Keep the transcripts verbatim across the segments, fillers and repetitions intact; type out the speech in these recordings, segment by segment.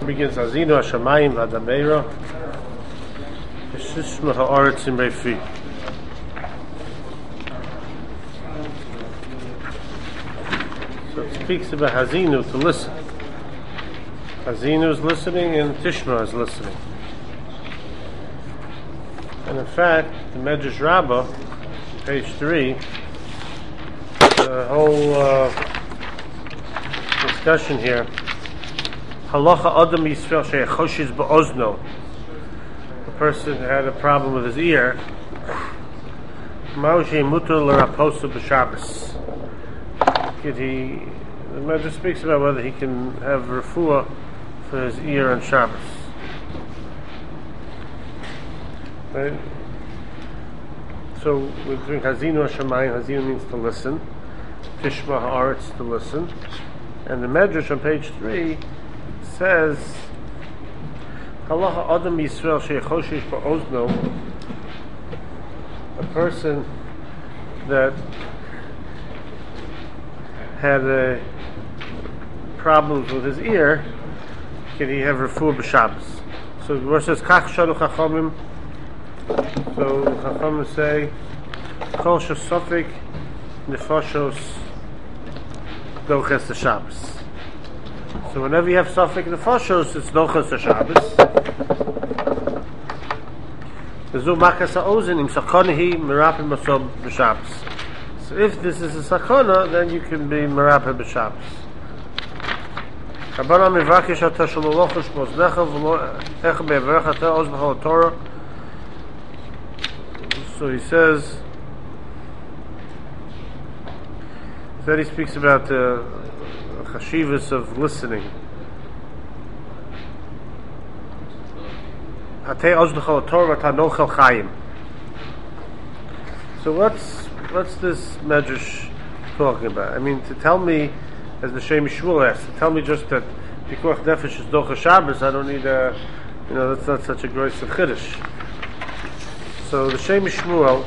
Begins Hazinu Hashamayim Vadameira Shishma Haaretz in Reifi. So it speaks about Hazinu to listen. Hazinu is listening and Tishma is listening. And in fact, the Medrash Rabbah, page three, the whole uh, discussion here. Halacha Adam Yisrael she'echoshes be'ozno. The person had a problem with his ear. Ma'u she'mutar l'raposo b'Shabbos. Could he? The Medrash speaks about whether he can have refuah for his ear on Shabbos. Right? So we're doing Hazinu Hashamayim. Hazinu means to listen. Tishma Haaretz, to listen. And the Medrash on page three says, Halacha Adam Yisrael she'echoshesh ba'ozno. A person that had uh, problems with his ear, can he have refuah b'Shabbos? So the verse says, Kach shadu chachamim. So chachamim say, Kol shesofik nefashos doches Shabbos. So whenever you have Safek Nefashos, it's Dochas HaShabbos. V'zu Makas HaOzen im Sakonahi Merapim Masob B'Shabbos. So if this is a Sakona, then you can be Merapim B'Shabbos. Kabbalah Mivakish Ata Shalolochosh Moznecha V'lo Ech Be'averech Ata Oz B'chol Torah. So he says, then he speaks about the uh, Chashivas of listening. So what's what's this Medrash talking about? I mean, to tell me, as the Shem Shmuel asked, to tell me just that Pikuach Nefesh is Docha Shabbos, I don't need a, you know, that's not such a gross of Chiddush. So the Shem Shmuel,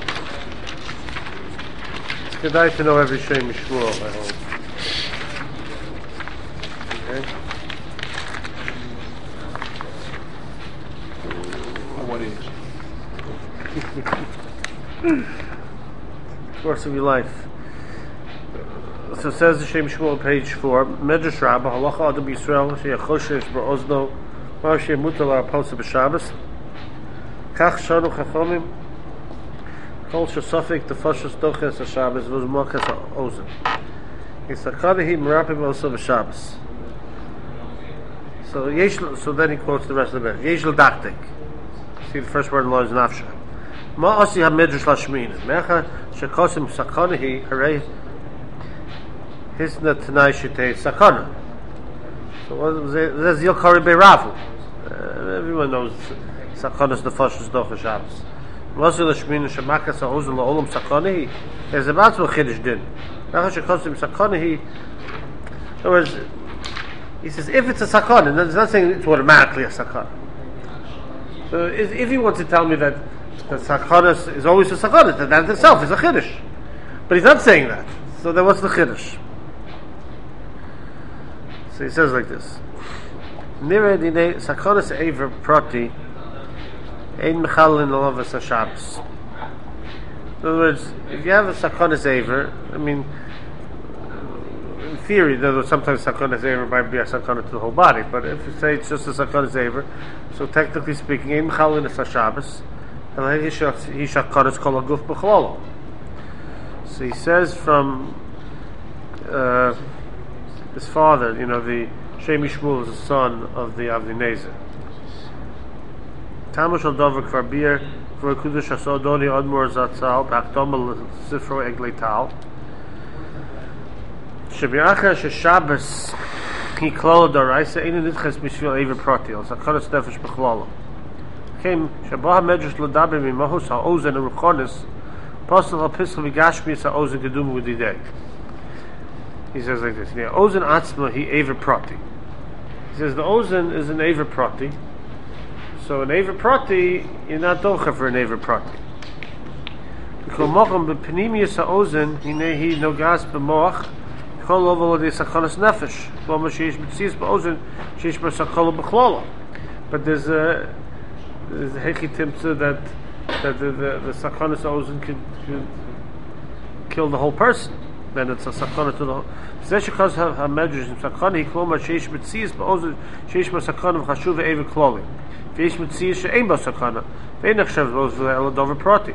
it's good to know every Shem Shmuel, I hope. What age? Course of your life. So it says the Shem Shmuel, page four. Medrash Rabbah Halacha Adam Yisrael she'echoshesh ba'ozno ma'u she'mutar l'raposo b'Shabbos. Kach shanu chachamim kol shesofik nefashos doches HaShabbos v'zu makas ha'ozen. Yisakanahi merapim also b'Shabbos. So yesh, so then he quotes the rest of the Medrash. Yesh l'dachtek. See the first word in law is nafsha. Ma asi ha-medrash lashmin. Mecha shekosim sakanahi harei hisna tanai shitei sakana. So what there's Yilkari Beiravu. Everyone knows sakanas nefashos docha Shabbos. Masi lashmin shemakas ha'ozen la'olam sakanahi. There's about to a chiddush din. Mecha shekosim sakanahi. In other words, he says, if it's a sakana, then it's not saying it's automatically a sakana. So if, if he wants to tell me that the sakana is always a sakana, that that itself is a chiddush. But he's not saying that. So then what's the chiddush? So he says like this. Nire dine sakanas eiver prati ein mechalin alavas HaShabbos. In other words, if you have a sakanas eiver, I mean, in theory, though sometimes sakana zever might be a sakana to the whole body, but if you say it's just a sakana zever, so technically speaking, ein mechalin es HaShabbos, and he shakanas kol haguf b'chlolo. So he says from uh, his father, you know, the Shem Shmuel is the son of the Avnei Nezer. Tamush al dover kvar bir kvar kudush asodoni admor zatzal b'akdom al sifro eglei tal. Shebiacha sheShabbos he klala daraisa inu nitches mishvil ever pratil sakanas nefesh b'chlala. Came Shabbat Medrash l'daber mimahus ha'ozen and ruchonis pasal ha'pisal v'gashmis ha'ozen gedum v'didei. He says like this. Yeah, ozen atzma he ever prati. He says the ozen is an ever prati. So an ever prati, you're not docha for an ever prati. Because mocham b'pnimius ha'ozen hinehi nogas b'moach. kol over the sakonas nefesh. Well, she's b'tzis b'ozen, she's b'sakol b'chlola. But there's a there's a heki timtza that that the the, the sakonas ozen could, could kill the whole person. Then it's a sakana to the whole. Zesh because have hamedrash in sakana he kloma sheish b'tzis b'ozen sheish b'sakana v'chashuv ever kloli. V'yesh b'tzis she'ein b'sakana v'einach shav b'ozen v'eladover prati.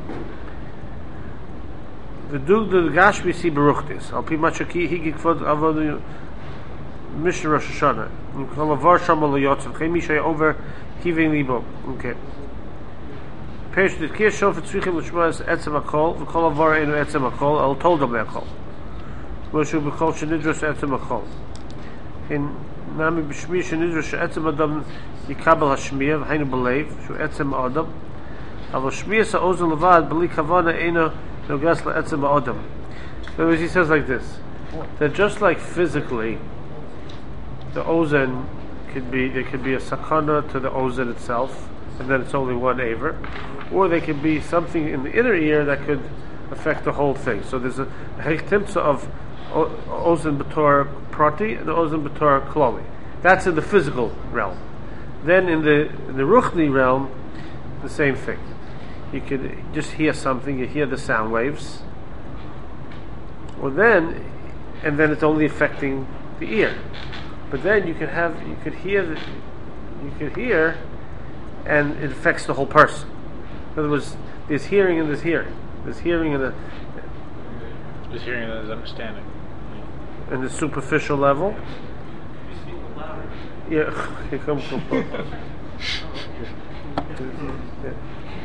The do the gashmi si beruchtis. Al pi machaki he gikvod avodu Mishnah Rosh Hashanah. In kol avar sham al yotzav chemi shay over hiving libo. Okay. Peish the kir shof tzrichim l'shmas etzem akol v'kol avar enu etzem akol al toldam akol. Moshu b'kol shenidros etzem akol. In nami b'shmi shenidros etzem adam yikabel hashmiyah v'hainu b'leiv shu etzem adam. Avo shmiyah sa ozen levad b'li kavana enu no gasla etzem adam. So he says like this, that just like physically, the ozen could be there could be a sakana to the ozen itself, and then it's only one aver, or there could be something in the inner ear that could affect the whole thing. So there's a hechtimtza of ozen b'tor prati and ozen b'tor kloli. That's in the physical realm. Then in the in the ruchni realm, the same thing. You could just hear something, you hear the sound waves, or then, and then it's only affecting the ear. But then you could have, you could hear, the, you could hear, and it affects the whole person. In other words, there's hearing and there's hearing. There's hearing and a, There's hearing and there's understanding. in the superficial level. Yeah, here comes the yeah.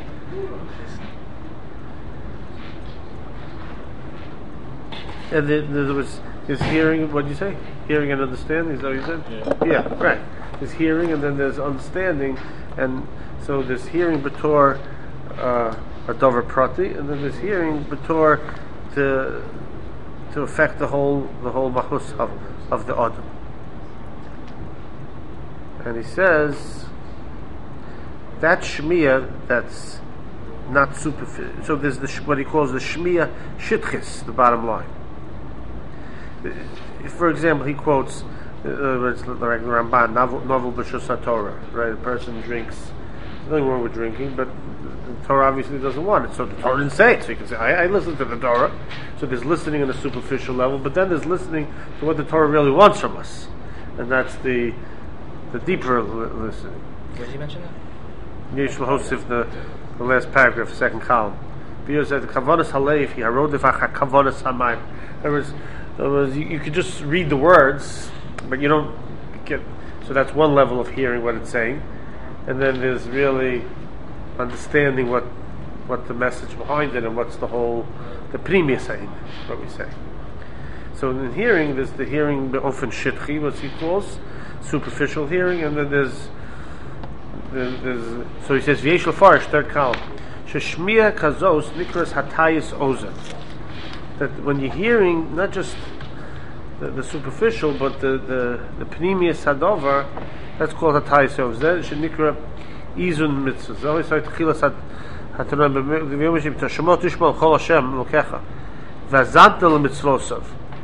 And then there was there's hearing. What did you say? Hearing and understanding. Is that what you said? Yeah. Yeah, right. There's hearing, and then there's understanding, and so there's hearing b'tor uh, a dover prati, and then there's hearing b'tor to to affect the whole the whole mahus of of the adam. And he says that shmiya that's not superficial. So there's the what he calls the shmiya shitchis, the bottom line. For example, he quotes uh, it's like the Ramban, novel novel b'shus Torah, right? A person drinks. There's nothing wrong with drinking, but the Torah obviously doesn't want it. So the Torah didn't say it. So you can say, I, I listen to the Torah. So there's listening on a superficial level, but then there's listening to what the Torah really wants from us, and that's the the deeper listening. Where did you mention that? Yesh Lahosif, the the last paragraph, second column. Because at the kavanas haleif, he wrote the kavanas hamayim. There was, there was you, you could just read the words, but you don't get. So that's one level of hearing what it's saying, and then there's really understanding what what the message behind it and what's the whole the premium saying, what we say. So in hearing, there's the hearing the often shitchi, what he calls superficial hearing, and then there's There's, there's, so he says, V'yesh l'farish, third column, Sheshmiya kazos nikras hatayis ozen. That when you're hearing, not just the, the superficial, but the the, the pnimius hadover, that's called hatayis ozen. Then shenikra izun mitzvah. So always say tchilas hat hatanan b'yomishim tashemot ishmal chol Hashem lokecha v'azant l'mitzvosav.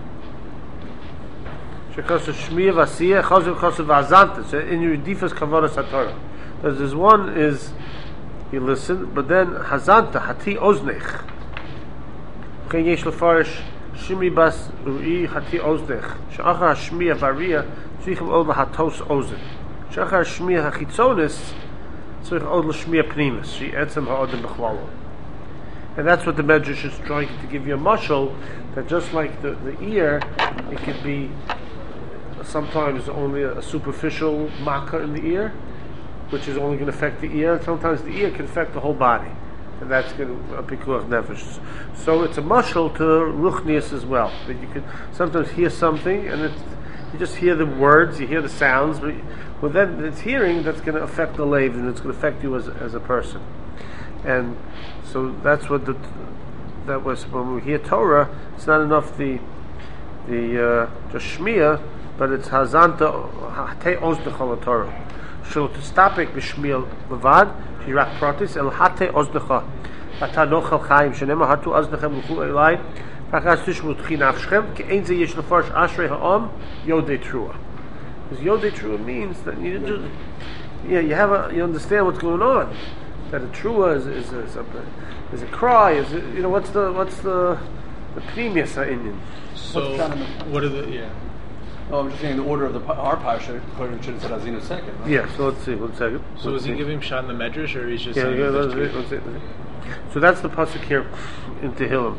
Shekos shmiya v'asiyah chazu chazu v'azant. So in your difas kavanas haTorah. Because there's one is you listen, but then hazanta hati oznech. Chen yesh lefarish shimi bas ui hati oznech. She'achar hashmiya varia tzrichim od lahatos ozen. She'achar hashmiya hachitzonis tzrich od l'shmiya pnimis. She etzem ha'odem b'chlalo. And that's what the Medrash is trying to give you a mashal, that just like the, the ear, it could be sometimes only a, a superficial makkah in the ear, which is only going to affect the ear. Sometimes the ear can affect the whole body, and that's going to be pikuach nefesh. So it's a mashal to ruchnius as well. That you could sometimes hear something, and it's, you just hear the words, you hear the sounds, but well, then it's hearing that's going to affect the lave, and it's going to affect you as as a person. And so that's what the that was when we hear Torah. It's not enough the the uh, just shmiya, but it's hazanta hatei ozdechol Torah. So to stop it b'shmiel levad shirak pratis el hatei ozdechah. Ata nochel chaim shenema hatu ozdechem l'chu elai Achas tishmu tchin afshchem ki ein ze yesh lefarsh ashrei ha'am yodei trua. Because yodei trua means that you just, yeah, you have a, you understand what's going on. That a trua is is, is, a, is a cry. Is it, you know what's the what's the the pnimius ha'inyan. So what are the yeah? Oh, I'm just saying the order of the our parsha according to the Azinu second. Right? Yeah. So let's see. One second. So let's is he see. giving Shad in the Medrash, or he's just Yeah, saying yeah, this let's, to- let's, let's, let's, let's. So that's the pasuk here in Tehillim.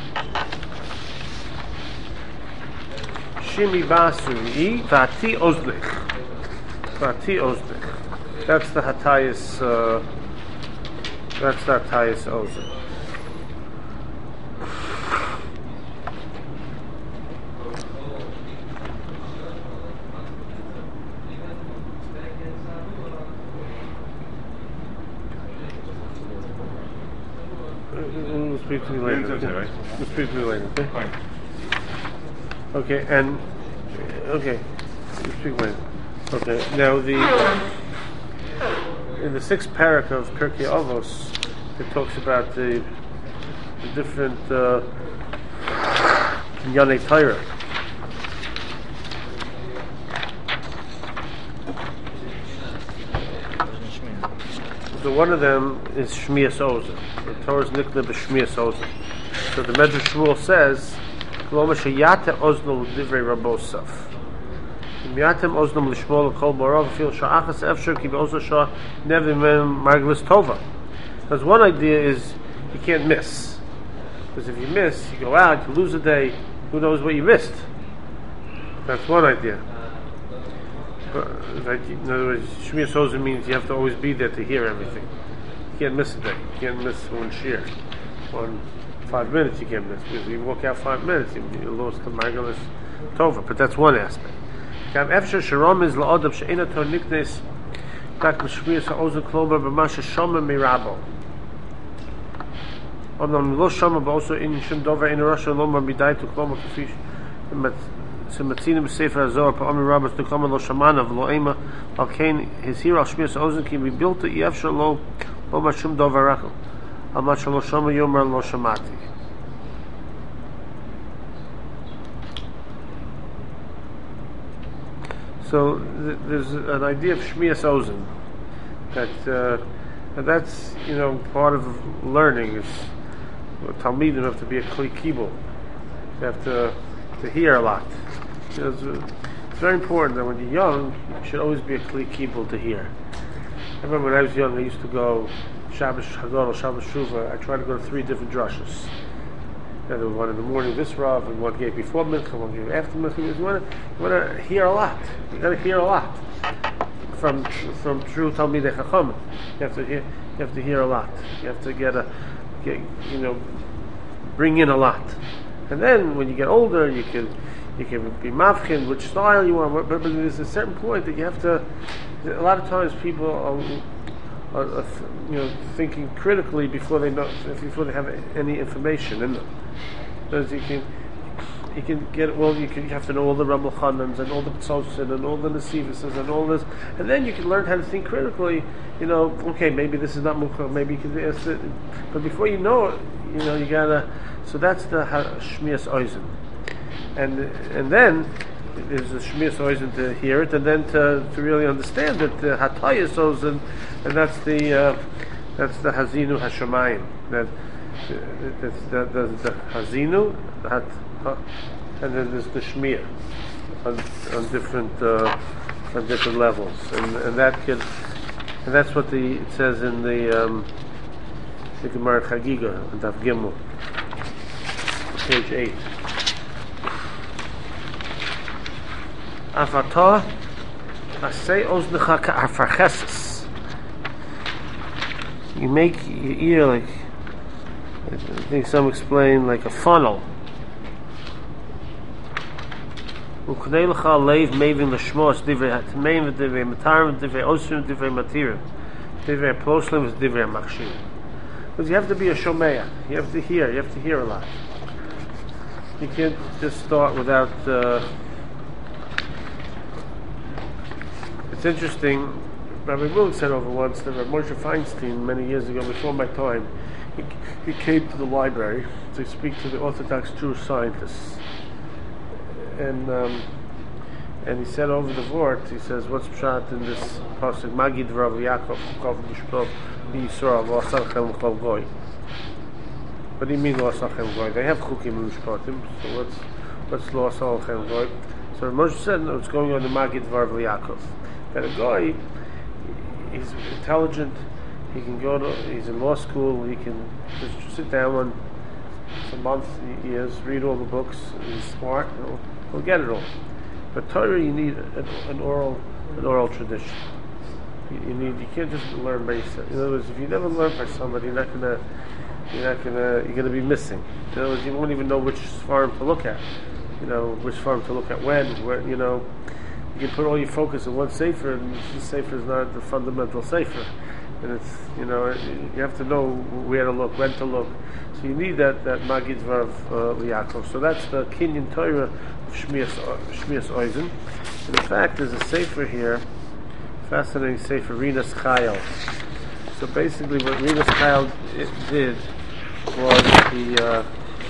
Shimi basu i vati ozlich. Vati ozlich. That's the Hatayis. Uh, that's the Hatayis Ozen. We'll speak to you later. It's okay, right? We'll speak to you later. Okay. Fine. Okay, and okay, we'll speak later. Okay, now the in the sixth parak of Pirkei Avos, it talks about the, the different uh, Yanei Torah. So one of them is Shmias Ozen. The Torah's nickname is Shmias Ozen. So the Medrash Shmuel says, "K'loma sheyate ozno l'divrei rabosaf." Miyatem oznom l'shmol l'kol morav fil sha'achas efshar ki be'ozo shah never mem marglis tova. Because one idea is you can't miss. Because if you miss, you go out, you lose a day. Who knows what you missed? That's one idea. But, like, in other words, Shmias Ozen means you have to always be there to hear everything. You can't miss a day. You can't miss one shear. One five minutes you can't miss. Because if you walk out five minutes, you, you lost the marglis tova. But that's one aspect. Kam efshar sharom is la'odam she'ena tor niknes tak b'shmias ha'ozen klomer b'masha shoma mirabo. Omnam lo shoma ba'oso in shum dover in Russia lomar midai to klomer k'fish Sematzinim Sefer Azor Pa'amir Rabbas to come lo shamana v'lo ema al kain his hero shmias ha'ozen ki be built to efshar lo lo mashum dover rachel al mashal lo shoma yomer lo shamati. So th- there's an idea of Shmias Ozen that uh, and that's you know part of learning is Talmidim have to be a kli kibul. You have to to hear a lot. You know, it's, uh, it's very important that when you're young, you should always be a kli kibul to hear. I remember when I was young, I used to go Shabbos Hagadol, Shabbos Shuva. I tried to go to three different drushes. Yeah, there was one in the morning, this Rav, and one gave before Mincha, one gave after Mincha. You want to, you want to hear a lot. You got to hear a lot from from true Talmidei Chachamim. You have to hear. You have to hear a lot. You have to get a, get, you know, bring in a lot. And then when you get older, you can you can be mavchin which style you want. But, but there's a certain point that you have to. A lot of times people are, are, are you know thinking critically before they know before they have any information in them. Because you can, you can get well. You can you have to know all the Rambam Chanans and all the Tzosin and all the Nesivises and all this, and then you can learn how to think critically. You know, okay, maybe this is not Mukha, maybe you can do it. But before you know it, you know you gotta. So that's the Shmias Ozen, and and then there's a Shmias Ozen to hear it, and then to, to really understand it, the Hatayis Ozen, and that's the uh, that's the Hazinu Hashemayim. That That's the, the, the Hazinu, the hat, uh, and then there's the Shmiya on, on different uh, on different levels, and and that could, and that's what the it says in the um, the Gemara Chagiga, Daf Gimel, page eight. Afatah asay oznecha ka'arfarcheses. You make your ear like. I think some explain like a funnel. Uknei lecha leiv mevin l'shmos divrei hatmeim v'divrei matarim v'divrei osrim v'divrei matirim divrei ploslim v'divrei machshir. Because you have to be a shomeya. You have to hear. You have to hear a lot. You can't just start without. Uh, it's interesting. Rabbi Mullen said over once that Rabbi Moshe Feinstein many years ago, before my time, he, he came to the library to speak to the Orthodox Jewish scientists, and um, and he said over the Vort, he says, what's pshat in this pasuk? Magid Rav Yaakov Kov Mishpov Yisrael V'Asachem Chol Goy. What do you mean V'Asachem Goy? They have Chukim and Mishpatim, so what's what's V'Asachem Goy? So Moshe said, no, it's going on the Magid Rav Yaakov. That a guy, he's intelligent. He can go to, he's in law school, he can just sit down on for months, years, read all the books, he's smart, he'll, he'll get it all. But Torah, you need an, an oral an oral tradition. You, you need, you can't just learn by yourself. In other words, if you never learn by somebody, you're not gonna, you're not gonna, you're gonna be missing. In other words, you won't even know which farm to look at. You know, which farm to look at when, where, you know, you can put all your focus in one sefer, and the sefer is not the fundamental sefer. And it's, you know, you have to know where to look, when to look. So you need that, that Magid Vav uh, Liakov. So that's the Kinyan Torah of Shmias Oizen. And in fact, there's a sefer here, fascinating sefer, Rinas Chayil. So basically what Rinas Chayil did was he, uh,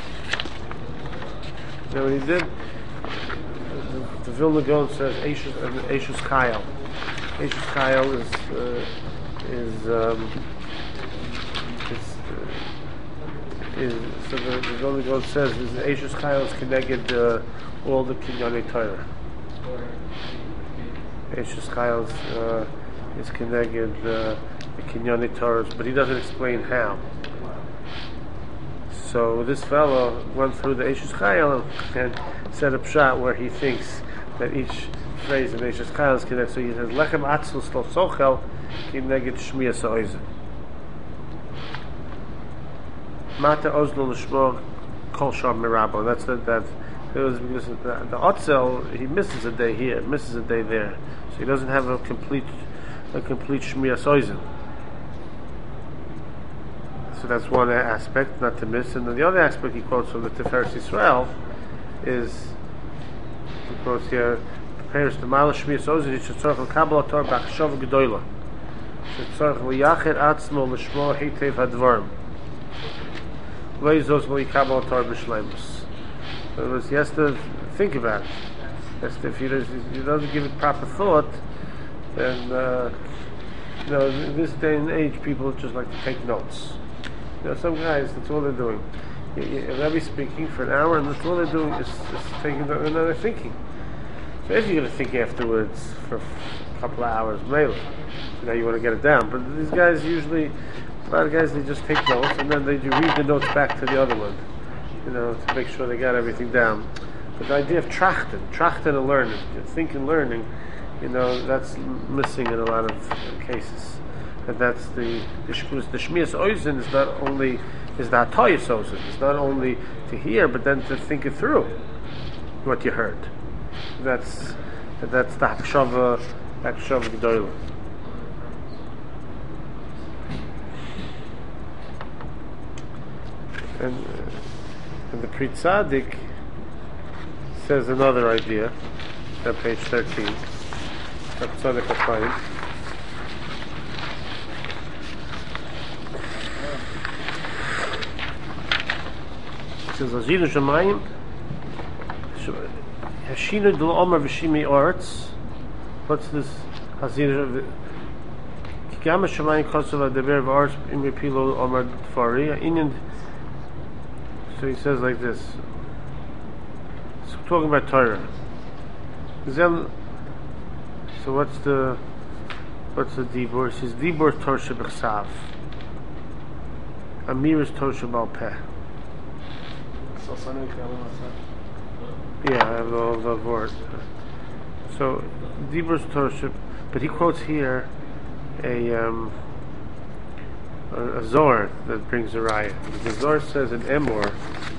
you know what he did? The, the Vilna Gaon says Eishus Chayil. Eishus Chayil is... Uh, is um, is, uh, is so the, the Vilna Gaon says is the Eishus Chayil is connected uh, all the Kinyanei Torah. Eishus Chayil uh, is connected uh, the Kinyanei Torahs, but he doesn't explain how. So this fellow went through the Eishus Chayil and set up shot where he thinks that each phrase in Eishus Chayil is connected. So he says Lechem Atzlus Lo Sochel Kineged Shmias Oizen. Mata Ozlo L'Shmo Kol Sham Mirabo. That's that. That it was because the, the Otzel, he misses a day here, misses a day there, so he doesn't have a complete a complete Shmias Oizen. So that's one aspect not to miss. And then the other aspect he quotes from the Tiferes Yisrael is he quotes here prepares the Mala Shmias Oizen. He should tzorach l'kabel Torah b'achshava gedola. So he has to think about it. If he doesn't give it proper thought, then uh, you know, in this day and age, people just like to take notes. You know, some guys, that's all they're doing. They'll be speaking for an hour, and that's all they're doing is, is taking notes, and then they're thinking. So if you're going to think afterwards for a couple of hours, maybe. Now you want to get it down, but these guys usually, a lot of guys, they just take notes and then they do read the notes back to the other one, you know, to make sure they got everything down. But the idea of trachten, trachten and learning, think and learning, you know, that's missing in a lot of cases. And that's the the, the Shmias Oizen is not only is the Hatayas Oizen, it's not only to hear, but then to think it through what you heard. That's that's the Hakshava Hakshava Gedolah. And, uh, and the Pri Tzadik says another idea on page thirteen. Pri Tzadik Hafayim. It says Azinu Shamayim Hashinu Dil Omer V'Shimi Oretz. What's this Hazinu Kigama Shamayim Kosova Deber V'Oretz Im Yepilo Omer Tfari Inyan. So he says like this. So we're talking about Torah. So what's the what's the dibur? He says dibur Torah shebechsav. Amir is Torah shebal peh. Yeah, I have all the word. So dibur is Torah sheb, but he quotes here a um, a, a Zohar that brings a raya. The Zohar says in Emor,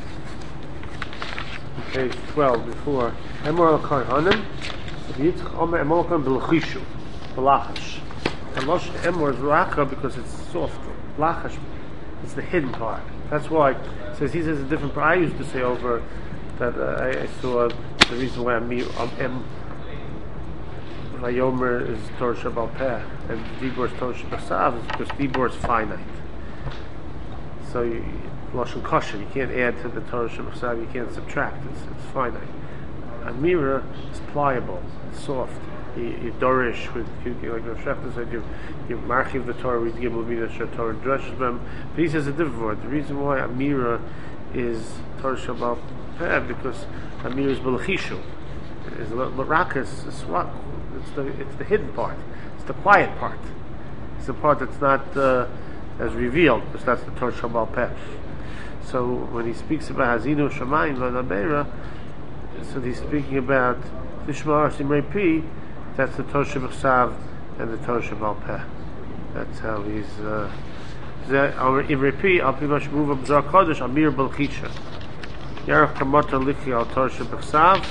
page twelve before, Emor al-Karhanim, Yitzch Omer Emor al-Karhanim b'lechishu, b'lachash. And Losh Emor is racha because it's soft. Lachash is the hidden part. That's why it says he says a different part. I used to say over that uh, I, I saw the reason why I'm em Vayomer is Torah Shabal Peh and Dibor is Torah Shabal Sav is because Dibor is finite. So you, lashon kosher. You can't add to the Torah Shebachsav. You can't subtract. It's it's finite. Amira is pliable, it's soft. You, you dorish with you, you, like Rav Shechter said. You you marchiv the Torah. We give Levina Shor Torah drushes them. But he says a different word. The reason why Amira is Torah Shabbat Peh because Amira is belachishu. Is Larakas is what? It's the it's the hidden part. It's the quiet part. It's the part that's not uh, as revealed, because that's the Torah Shabbat Peh. So when he speaks about Hazinu Shamayim V'Nabeira, so he's speaking about Tishma Simrei Pi. That's the Torah Shebachsav and the Torah Shabbat Peh. That's how he's. Our Imrei Pi Al Pi Mashmuv Abzar Kodesh Amir Belchisha Yarach Kamata Likhi Al Torah Shebachsav.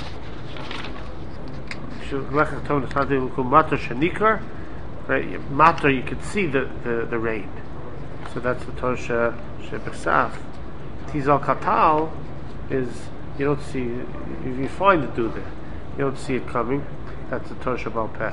Matter Shanikar, right? Matter, you can see the, the, the rain. So that's the Torah Shebachsav. Tizal Katal is, you don't see, if you find it do there, you don't see it coming. That's the Torah Shabbat Peh.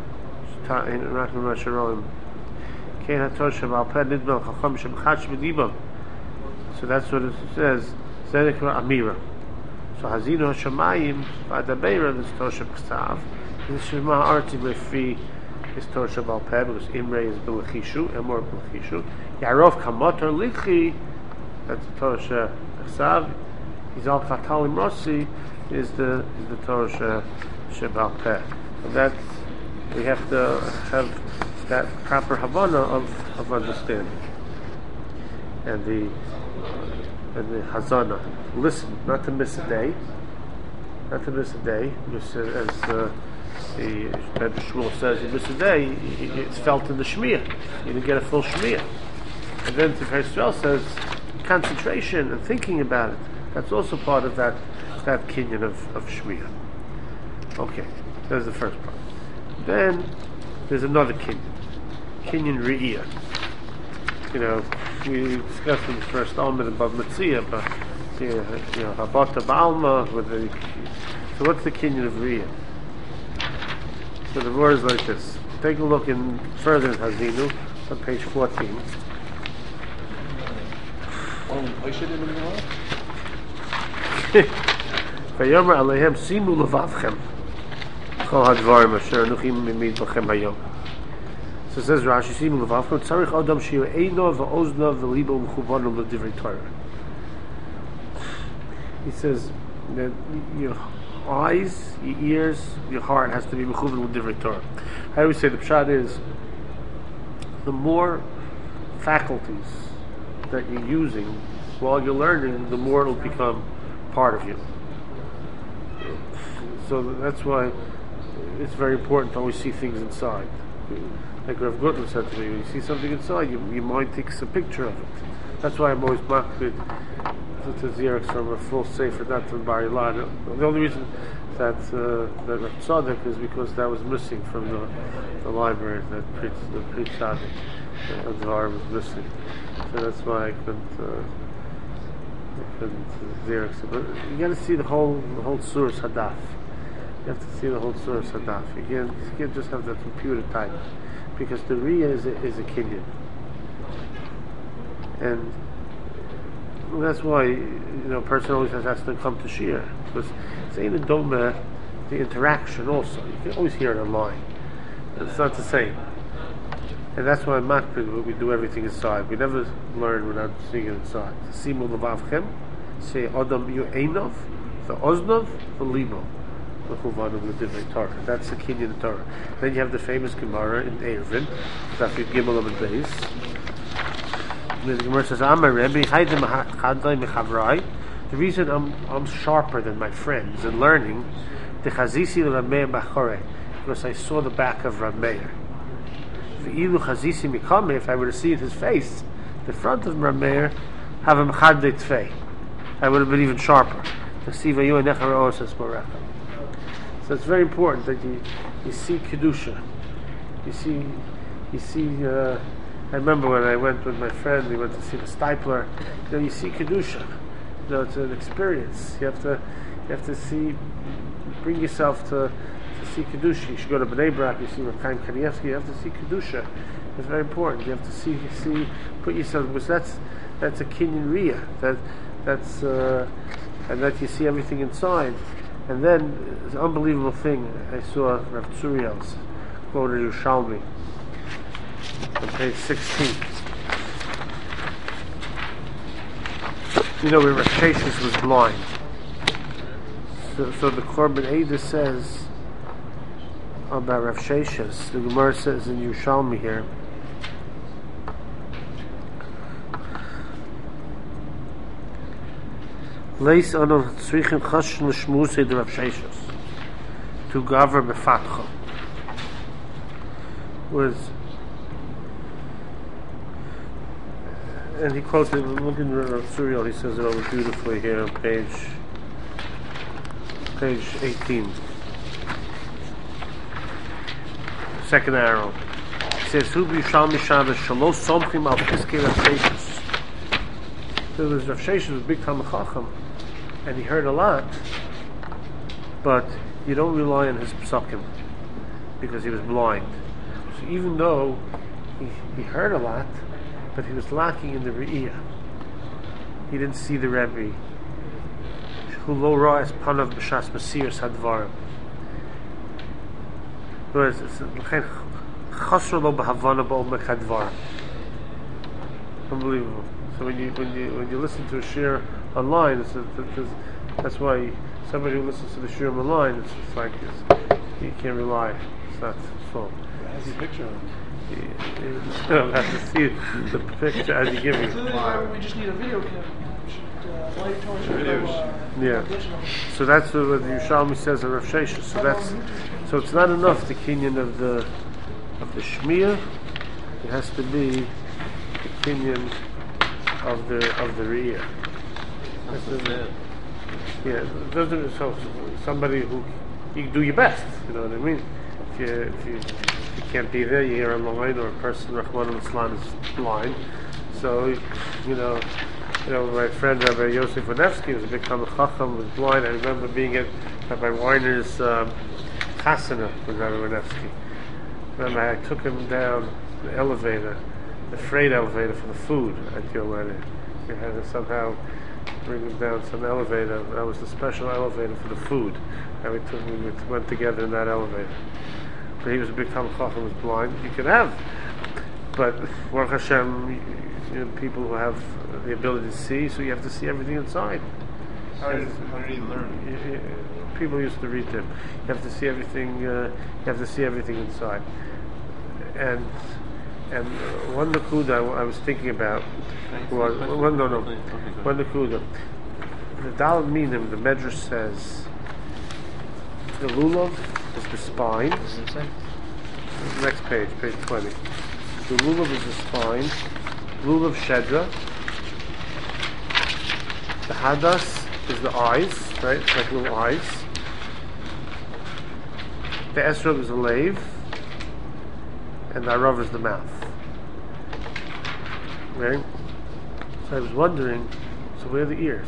So that's what it says. Amira. So Hazinu Hashamayim V'Adabeira is Torah Shebachsav. This Shema Arti Lefi is Torah Shabbat Peh because Imrei is Belachishu, Emor Belachishu. Yarov Kamotar Likhi, that's the Torah Shebachsav. Yizal Katal Imrosi is the is the Torah Shabbat Peh. And that we have to have that proper Havana of, of understanding and the and the Hazana. Listen, not to miss a day, not to miss a day. Because, uh, as uh, the Rebbe Shmuel says, you miss a day, it's felt in the Shmiya. You didn't get a full Shmiya. And then Tiferet Yisrael says concentration and thinking about it. That's also part of that that kinyan of, of Shmiya. Okay, that's the first part. Then there's another kinyan, kinyan Re'iyah. You know, we discussed in the first Almid and Bab Metzia, but you know, Habata Ba'alma with the. So what's the kinyan of Re'iyah? So the word is like this. Take a look in further in Hazinu on page fourteen. Vayomer Alehem Simu Levavchem Chol Hadvarim Asher Anuchim Mimid Bachem Hayom. So it says Rashi Simu Levavchem Tzarich Adam Shir Eino V'Ozna V'Libo Mechuvanu L'Divrei Torah. He says that your eyes, your ears, your heart has to be mechuvan with Divrei Torah. I always say the pshat is the more faculties that you're using while you're learning, the more it'll become part of you. So that's why it's very important to always see things inside. Like Rav Gutman said to me, when you see something inside, you, your mind takes a picture of it. That's why I'm always makbid to Xerox from a full sefer, not to Bar Ilan. The only reason that uh, that Rav Tzaddik is because that was missing from the, the library, that pre the pre Tzaddik uh, Dvar was missing. So that's why I couldn't uh, I couldn't Xerox it. But you got to see the whole the whole Surah Hadaf. You have to see the whole Surah Hadaf. You can't, you can't just have the computer type, because the Riyah is a, is a kinyan. And that's why, you know, a person always has, has to come to Shir, because it's in the Doma, the interaction also. You can always hear it online. It's not the same. And that's why in Makbid we do everything inside. We never learn without seeing it inside. Simu Levavchem, say Adam Yu Einov, the Oznov, the Libo. That's the kinyan Torah. Then you have the famous Gemara in Eruvin, Dafid Gimel Amud Beis. The Gemara says, "I'm a Rebbe. The reason I'm I'm sharper than my friends in learning, the Chazisi Rameir Bachore, because I saw the back of Rameir. If I were to see his face, the front of Rameir, have a Mechadei Tfei, I would have been even sharper. So it's very important that you you see kedusha. You see, you see. Uh, I remember when I went with my friend, we went to see the Stipler. You know, you see kedusha. You know, it's an experience. You have to, you have to see, bring yourself to, to see kedusha. You should go to Bnei Brak. You see Rav Chaim Kanievsky. You have to see kedusha. It's very important. You have to see, see, put yourself. Because that's that's a kinyan riyah. That that's uh, and that you see everything inside. And then it's an unbelievable thing. I saw Rav Tzuriel's quoted Yerushalmi on page sixteen. You know where Rav Sheshes was blind. So, so the Korban Eidah says about Rav Sheshes. The Gemara says in Yerushalmi here. Leis anon tzrichen chashin l'shmusei de Rav Sheshes to gaver befatcha was, and he quotes it. Look in Rav Tzuriel. He says it over beautifully here on page page eighteen. Second arrow. He says, "Hu b'Yushalmi Shabbos shalo somchim al piskei Rav Sheshes." There was Rav Sheshes was a big Talmid Chacham, and he heard a lot, but you don't rely on his psukim because he was blind. So even though he, he heard a lot, but he was lacking in the re'iyah. He didn't see the Rebbe. Who lo ra'es panav b'shas masiras hadvarim. Whereas it's like chasro lo b'havana b'omek hadvarim. Unbelievable. So when you when you when you listen to a shir online, it's a, it's, that's why somebody who listens to the shir online, it's, it's like it's, you can't rely. It's not full. How's the picture? You, you don't have to see the picture as you give me. So we just need a video camera. Uh, light torch, Videos. uh, Yeah. additional. So that's what the Yerushalmi says of Rav Sheshes. So that's so it's not enough the kinyan of the of the shmiyah. It has to be the kinyan of the of the re'iyah. That's the- Yeah, it doesn't so somebody who you do your best. You know what I mean? If you if you, if you can't be there, you hear online, or a person Rahman al-Islam is blind. So you know. You know, my friend Rabbi Yosef Wanevsky was a big Talmid Chacham, was blind. I remember being at Rabbi Weiner's um, chasana with Rabbi Wanevsky. Remember, I took him down the elevator, the freight elevator for the food at your wedding. We had to somehow bring him down some elevator. That was the special elevator for the food. And we, took, we went together in that elevator. But he was a big Talmid Chacham, was blind. You could have. But Baruch Hashem, you know, people who have the ability to see, so you have to see everything inside. How did, how did he learn? Y- y- People used to read them. You have to see everything. Uh, you have to see everything inside. And and uh, one nakuda I, w- I was thinking about was one no no one nakuda. The Daled Minim, the Medrash says the lulav is the spine. Next page, page twenty. The lulav is the spine. Lulav shedra. The hadas is the eyes, right? It's like little eyes. The esrog is the lave, and the arav is the mouth. Right? So I was wondering, so where are the ears?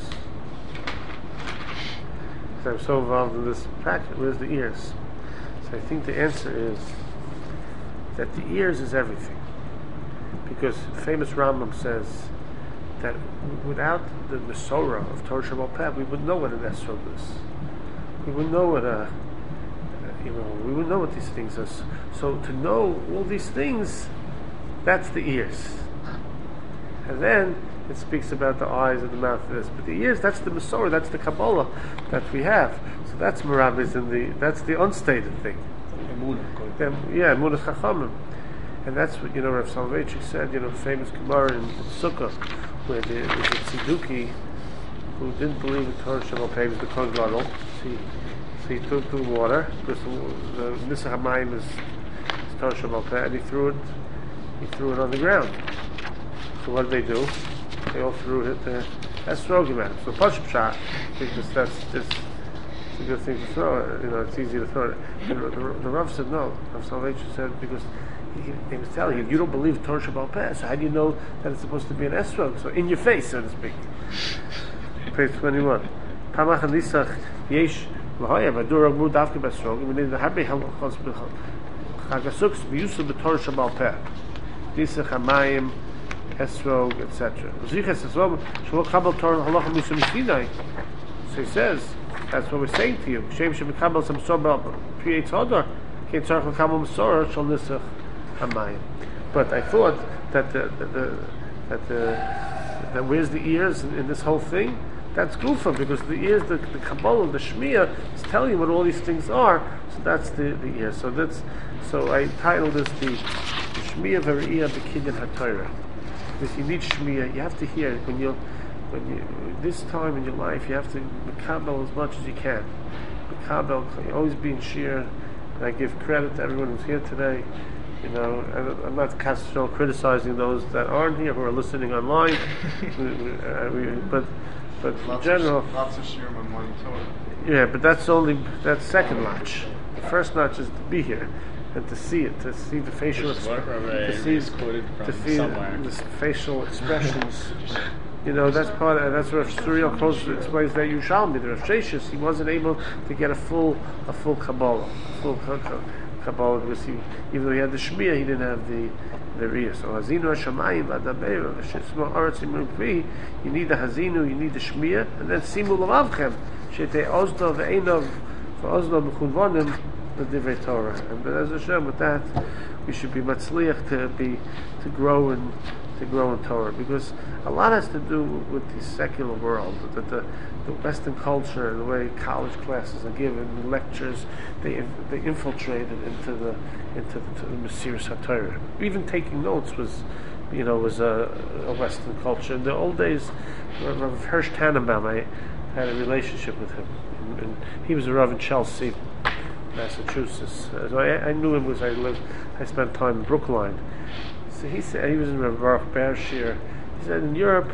Because I'm so involved in this practice, where's the ears? So I think the answer is that the ears is everything. Because famous Rambam says that without the Mesorah of Torah Shabbat Peh, we wouldn't know what an esrog is. We wouldn't know what a, you know, we wouldn't know what these things are. So to know all these things, that's the ears. And then it speaks about the eyes and the mouth of this. But the ears, that's the Mesorah, that's the Kabbalah that we have. So that's Merabis in the, that's the unstated thing. Yeah, Emunah Chachamim. And that's what, you know, Rav Soloveitchik said, you know, the famous Gemara in, in Sukkah, where the, the Tziduki, who didn't believe in Torah Shabbat Peh, was the Kohen Gadol. So he, so he took the water, because the, the Nisach HaMayim is, is Torah Shabbat Peh, and he threw it, he threw it on the ground. So what did they do? They all threw it at the esrogim at him. So Pashup Shah, because that's just, it's a good thing to throw it, you know, it's easy to throw it. And the, the, the Rav said no. Rav Soloveitchik said, because He, he was telling you, you don't believe Torah Shabbat Peh, so how do you know that it's supposed to be an esrog? So in your face, so to speak. Page twenty-one. Tamach Nisach Yesh Lahaya Vadur Agmu Davke Besrog. We need the Happy Halachos Chagasuks Biyusu B'Torah Shabbat Peh. Nisach Hamayim esrog, et cetera. Zichas as well. Shalom kabel Torah halacha misum Sinai. So he says, that's what we're saying to you. Shem shem kabel some sobel creates odor. Can't tzarich kabel masora shal nisach hamayim. But I thought that the, the, the that the that where's the ears in, in this whole thing? That's Gufa, because the ears, the, the Kabbalah, the Shmiya is telling you what all these things are. So that's the, the ear. So that's so I titled this the, the Shmiya V'Re'iyah B'Kinyan HaTorah. Because you need Shmiya, you have to hear it when you when you this time in your life you have to Mekabel as much as you can. Mekabel, you always be in Shir. And I give credit to everyone who's here today. You know, and I'm not criticizing those that aren't here who are listening online. we, we, uh, we, but but in general, of, lots of shirim on one Torah. Yeah, but that's only that's second notch. The first notch is to be here and to see it, to see the facial, exp- to see to see the facial expressions. You know, that's part. Of, that's what Surreal Kos explains that Yerushalmi, the Rav Sheshes, he wasn't able to get a full a full Kabbalah, a full Kabbalah because he, even though he had the Shmiya, he didn't have the the Riyah. So Hazinu Hashamayim V'Adabeira Shesma Aretz Imukvi. You need the Hazinu, you need the Shmiya, and then Simu L'Avchem Shetei Ozdo Ve'Einov V'Ozdo B'Chunvonim L'Divrei Torah. And as Hashem, with that, we should be matzliach to be to grow in to grow in Torah, because a lot has to do with the secular world, that the, the Western culture, the way college classes are given, the lectures, they they infiltrated into the into the, to the Mesiras HaTorah. Even taking notes was, you know, was a, a Western culture. In the old days, Rav Hirsch Tannenbaum, I had a relationship with him, and, and he was a Rav in Chelsea, Massachusetts. So I, I knew him because I lived, I spent time in Brookline. So he said, he was in Rav Baruch Ber Shir. He said in Europe,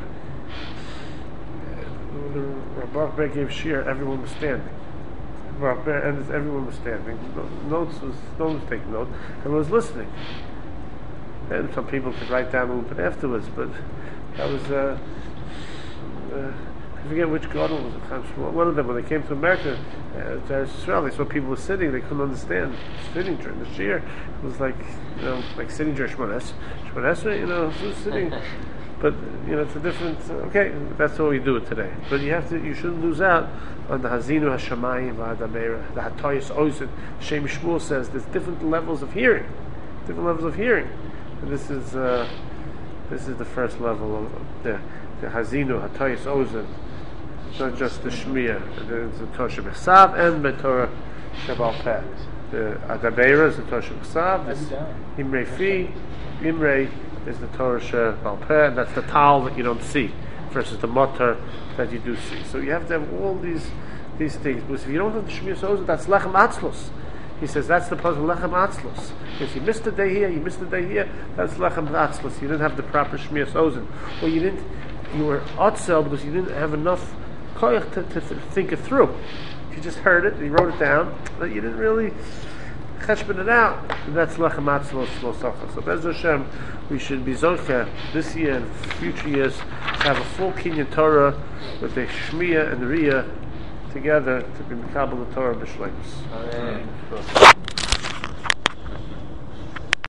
when Rav Baruch Ber gave Shir, everyone was standing. Baruch Ber, and everyone was standing. Notes was, no one was taking notes. Everyone was listening. And some people could write down a little bit afterwards, but that was, uh, uh, I forget which gadol was it. One of them, when they came to America, uh, to Israel, they saw people were sitting, they couldn't understand sitting during the shir. It was like, you know, like sitting during Shemon Esrei. Shemon Esrei, you know, who's sitting? But, you know, it's a different, okay, that's how we do it today. But you have to, you shouldn't lose out on the Hazinu Hashamayim V'Adabeira, the Hatoyas Ozen. Shem Shmuel says there's different levels of hearing, different levels of hearing. And this is, uh, this is the first level of the, the Hazinu Hatoyas Ozen. It's not just the Shmiya, it's the Torah Shebechsav and the Torah Shebal Peh. The Adabeira is the Torah Shebechsav, the Imrei Fi, Imrei is the Torah Shebal Peh, and that's the Tal that you don't see, versus the Motor that you do see. So you have to have all these these things, because if you don't have the Shmiya Ozen, that's Lechem Atzlos. He says that's the puzzle, Lechem Atzlos. If you missed a day here, you missed a day here, that's Lechem Atzlos. You didn't have the proper Shmiya Ozen. Or you didn't, you were Otzel because you didn't have enough koyach to, to, to think it through. If you just heard it, you wrote it down, but you didn't really cheshbon it out, and that's Lechem Atzlos Lo Socha. So Bez Hashem, we should be Zorcha this year and future years to have a full Kinyan Torah with the Shmiya and the Riyah together to be Mekabel the Torah B'Shleimus. Amen.